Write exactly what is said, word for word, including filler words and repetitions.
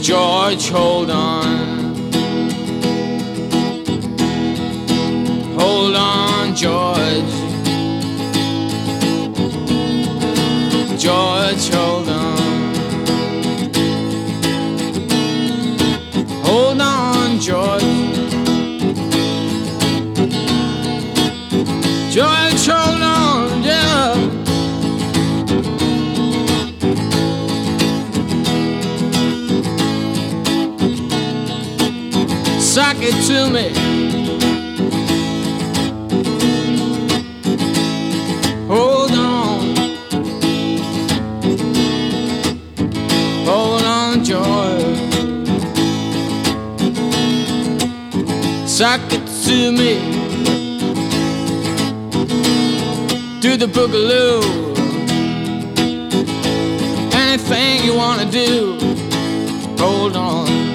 George, hold on. Hold on, George. George, hold on. Hold on, George. George, hold on, yeah. Suck it to me. Hold on. Hold on, George. Suck it to me. Do the boogaloo. Anything you wanna do. Hold on.